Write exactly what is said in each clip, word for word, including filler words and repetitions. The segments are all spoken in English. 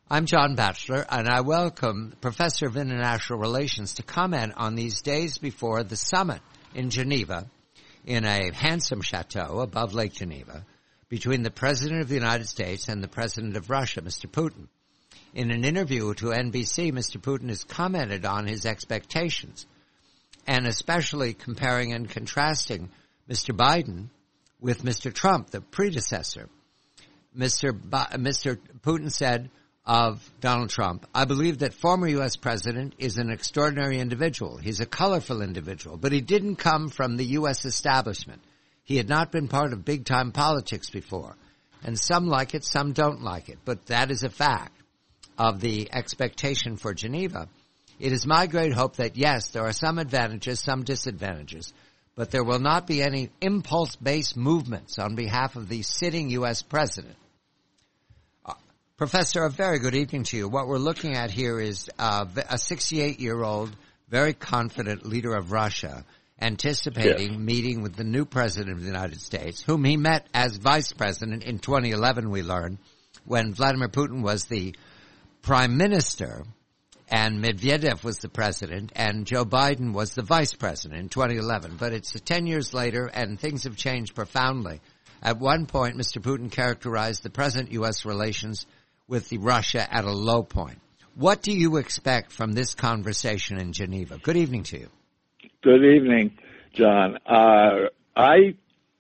I'm John Batchelor, and I welcome Professor of International Relations to comment on these days before the summit in Geneva, in a handsome chateau above Lake Geneva, between the President of the United States and the President of Russia, Mister Putin. In an interview to N B C, Mister Putin has commented on his expectations, and especially comparing and contrasting Mister Biden with Mister Trump, the predecessor. Mister Bi- Mister Putin said of Donald Trump, "I believe that former U S president is an extraordinary individual. He's a colorful individual, but he didn't come from the U S establishment. He had not been part of big-time politics before. And some like it, some don't like it. But that is a fact of the expectation for Geneva. It is my great hope that, yes, there are some advantages, some disadvantages, but there will not be any impulse-based movements on behalf of the sitting U S president." Uh, Professor, a very good evening to you. What we're looking at here is uh, a sixty-eight-year-old, very confident leader of Russia anticipating yes. meeting with the new president of the United States, whom he met as vice president in twenty eleven, we learned, when Vladimir Putin was the prime minister and Medvedev was the president and Joe Biden was the vice president in twenty eleven. But it's ten years later and things have changed profoundly. At one point, Mister Putin characterized the present U S relations with the Russia at a low point. What do you expect from this conversation in Geneva? Good evening to you. Good evening, John. Uh, I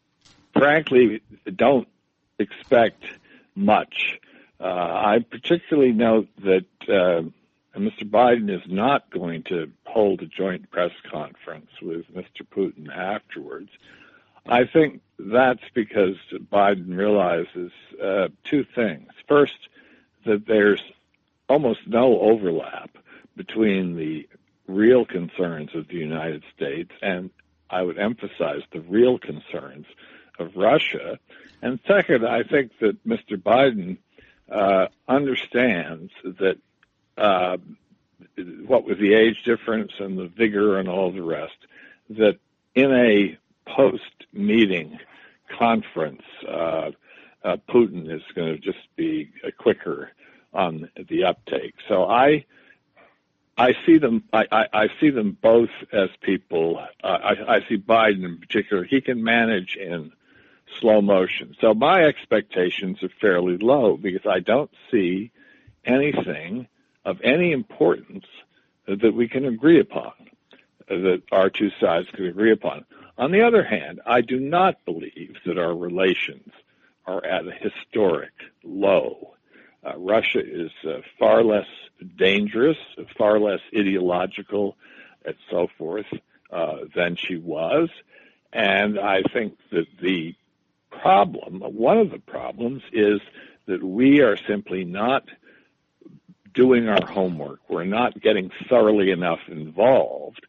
frankly don't expect much. Uh, I particularly note that uh, Mister Biden is not going to hold a joint press conference with Mister Putin afterwards. I think that's because Biden realizes uh, two things. First, that there's almost no overlap between the real concerns of the United States and, I would emphasize, the real concerns of Russia. And second, I think that Mister Biden uh, understands that uh, what with the age difference and the vigor and all the rest, that in a post-meeting conference, uh, uh, Putin is going to just be uh, quicker on the uptake. So I I see them. I, I, I see them both as people. Uh, I, I see Biden in particular. He can manage in slow motion. So my expectations are fairly low because I don't see anything of any importance that we can agree upon, that our two sides can agree upon. On the other hand, I do not believe that our relations are at a historic low. Uh, Russia is uh, far less dangerous, far less ideological, and so forth, uh, than she was. And I think that the problem, one of the problems, is that we are simply not doing our homework. We're not getting thoroughly enough involved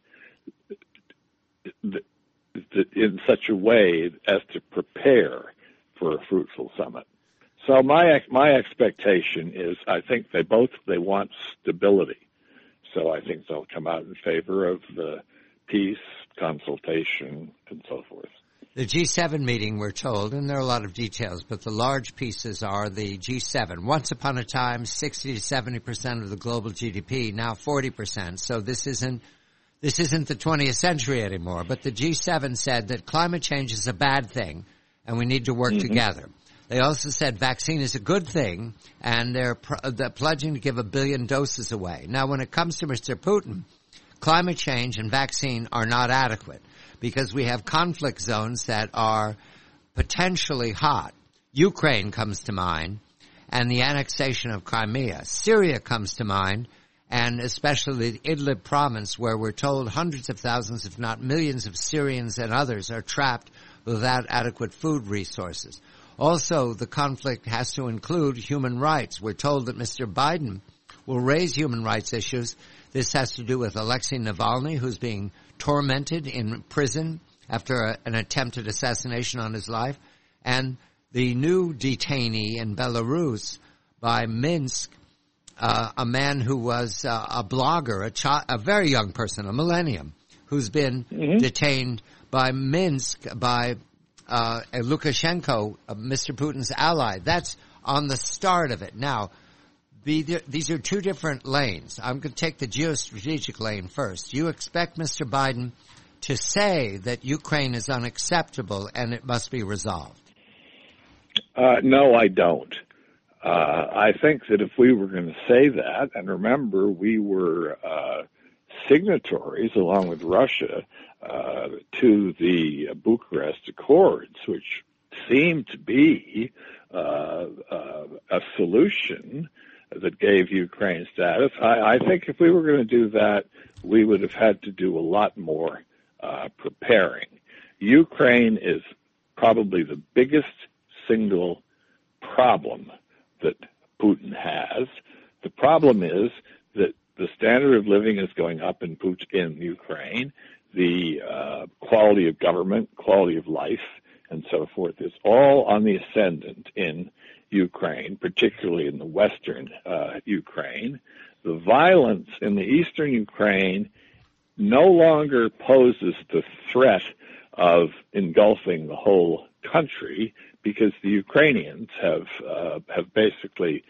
in such a way as to prepare for a fruitful summit. So my my expectation is, I think they both they want stability. So I think they'll come out in favor of uh, peace, consultation, and so forth. The G seven meeting, we're told, and there are a lot of details, but the large pieces are the G seven. Once upon a time, sixty to seventy percent of the global G D P, now forty percent. So this isn't this isn't the twentieth century anymore. But the G seven said that climate change is a bad thing, and we need to work mm-hmm. together. They also said vaccine is a good thing, and they're, pr- they're pledging to give a billion doses away. Now, when it comes to Mister Putin, climate change and vaccine are not adequate because we have conflict zones that are potentially hot. Ukraine comes to mind, and the annexation of Crimea. Syria comes to mind, and especially the Idlib province, where we're told hundreds of thousands, if not millions, of Syrians and others are trapped without adequate food resources. Also, the conflict has to include human rights. We're told that Mister Biden will raise human rights issues. This has to do with Alexei Navalny, who's being tormented in prison after a, an attempted assassination on his life, and the new detainee in Belarus by Minsk, uh, a man who was uh, a blogger, a, chi- a very young person, a millennium, who's been mm-hmm. detained by Minsk, by Uh, Lukashenko, uh, Mister Putin's ally. That's on the start of it. Now, the, these are two different lanes. I'm going to take the geostrategic lane first. You expect Mister Biden to say that Ukraine is unacceptable and it must be resolved? Uh, no, I don't. Uh, I think that if we were going to say that, and remember, we were uh, signatories, along with Russia, uh, to the Bucharest Accords, which seemed to be uh, uh, a solution that gave Ukraine status. I, I think if we were going to do that, we would have had to do a lot more uh, preparing. Ukraine is probably the biggest single problem that Putin has. The problem is that the standard of living is going up in Putin, in Ukraine. The uh, quality of government, quality of life, and so forth is all on the ascendant in Ukraine, particularly in the western uh, Ukraine. The violence in the eastern Ukraine no longer poses the threat of engulfing the whole country, because the Ukrainians have uh, have basically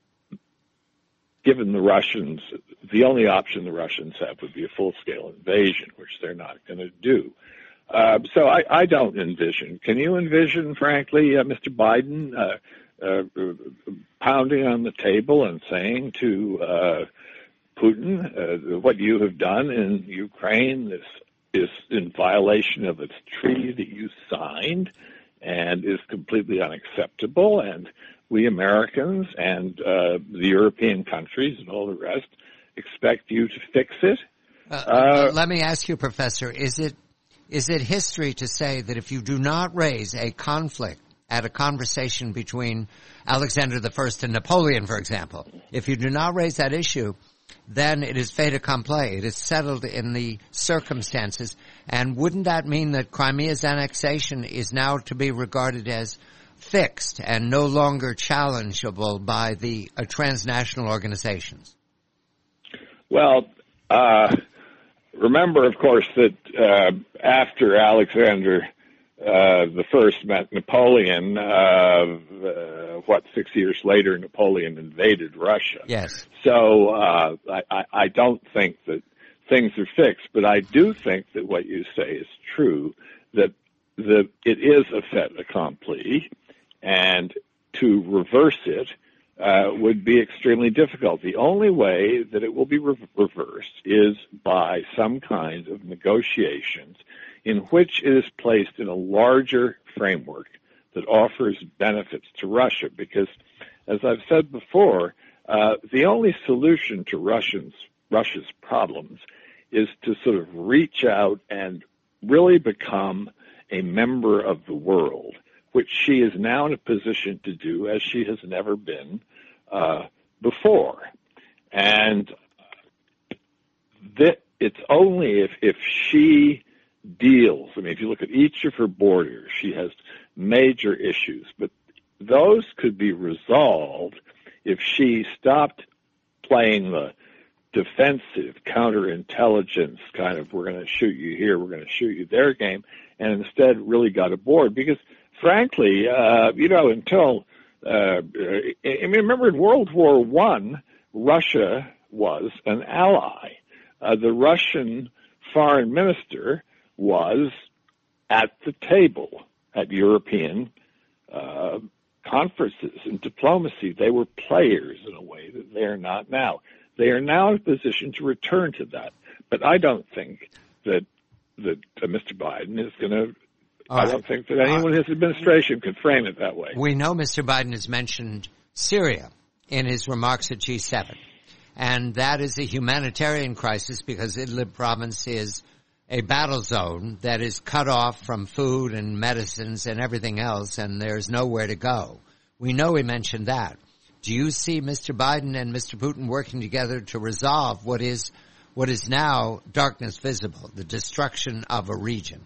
given the Russians, the only option the Russians have would be a full-scale invasion, which they're not going to do. Uh, so I, I don't envision. Can you envision, frankly, uh, Mister Biden uh, uh, pounding on the table and saying to uh, Putin, uh, what you have done in Ukraine is, is in violation of its treaty that you signed and is completely unacceptable, and we Americans and uh, the European countries and all the rest expect you to fix it? Uh, uh, let me ask you, Professor, is it is it history to say that if you do not raise a conflict at a conversation between Alexander the First and Napoleon, for example, if you do not raise that issue, then it is fait accompli. It is settled in the circumstances. And wouldn't that mean that Crimea's annexation is now to be regarded as fixed and no longer challengeable by the uh, transnational organizations? Well, uh, remember, of course, that uh, after Alexander uh, the First met Napoleon, uh, uh, what, six years later, Napoleon invaded Russia. Yes. So uh, I, I don't think that things are fixed, but I do think that what you say is true, that the, it is a fait accompli, and to reverse it uh, would be extremely difficult. The only way that it will be re- reversed is by some kind of negotiations in which it is placed in a larger framework that offers benefits to Russia, because, as I've said before, uh, the only solution to Russians, Russia's problems is to sort of reach out and really become a member of the world, which she is now in a position to do as she has never been uh, before. And that it's only if, if she deals, I mean, if you look at each of her borders, she has major issues, but those could be resolved if she stopped playing the defensive, counterintelligence kind of, we're going to shoot you here, we're going to shoot you there game, and instead really got aboard. Because, frankly, uh, you know, until, uh, I mean, remember in World War One, Russia was an ally. Uh, the Russian foreign minister was at the table at European uh, conferences and diplomacy. They were players in a way that they are not now. They are now in a position to return to that. But I don't think that that uh, Mister Biden is going to, I don't think that anyone in his administration could frame it that way. We know Mister Biden has mentioned Syria in his remarks at G seven. And that is a humanitarian crisis because Idlib province is a battle zone that is cut off from food and medicines and everything else, and there's nowhere to go. We know he mentioned that. Do you see Mister Biden and Mister Putin working together to resolve what is what is now darkness visible, the destruction of a region?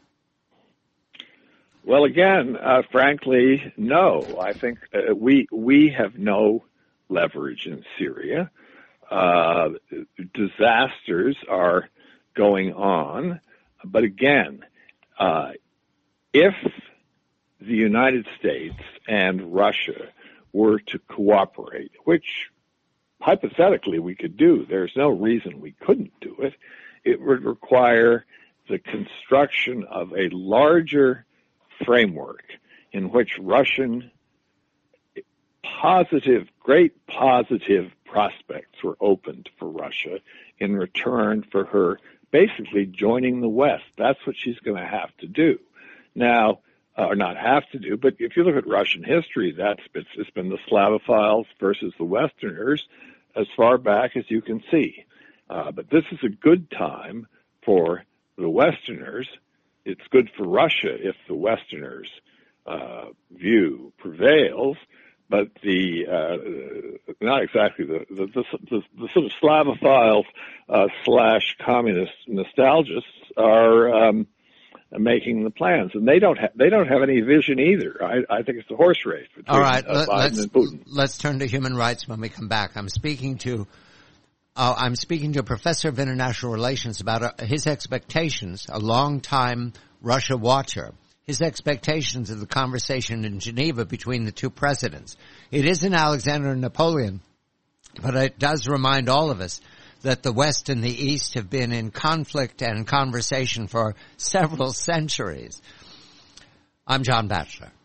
Well, again, uh, frankly, no. I think uh, we we have no leverage in Syria. Uh, disasters are going on. But again, uh, if the United States and Russia were to cooperate, which hypothetically we could do. There's no reason we couldn't do it. It would require the construction of a larger framework in which Russian positive, great positive prospects were opened for Russia in return for her basically joining the West. That's what she's going to have to do. Now, uh, or not have to do, but if you look at Russian history, that's it's, it's been the Slavophiles versus the Westerners as far back as you can see. Uh, but this is a good time for the Westerners. It's good for Russia if the Westerners' uh, view prevails, but the uh, not exactly the the, the, the, the sort of Slavophiles uh, slash communist nostalgists are um, making the plans, and they don't have they don't have any vision either. I, I think it's a horse race between All right, uh, let, Biden let's, and Putin. Let's turn to human rights when we come back. I'm speaking to uh, I'm speaking to a professor of international relations about uh, his expectations, a long-time Russia watcher. His expectations of the conversation in Geneva between the two presidents. It isn't Alexander and Napoleon, but it does remind all of us that the West and the East have been in conflict and conversation for several centuries. I'm John Batchelor.